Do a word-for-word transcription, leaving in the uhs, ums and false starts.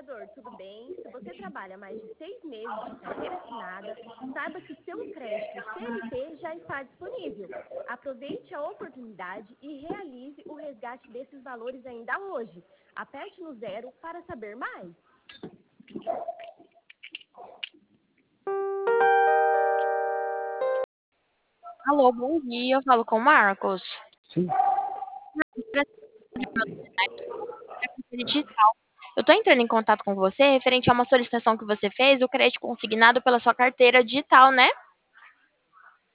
trabalhador, tudo bem? Se você trabalha mais de seis meses de carteira assinada, saiba que o seu crédito C L T já está disponível. Aproveite a oportunidade e realize o resgate desses valores ainda hoje. Aperte no zero para saber mais. Alô, bom dia. Eu falo com o Marcos. Sim. Digital. Eu estou entrando em contato com você referente a uma solicitação que você fez, o crédito consignado pela sua carteira digital, né?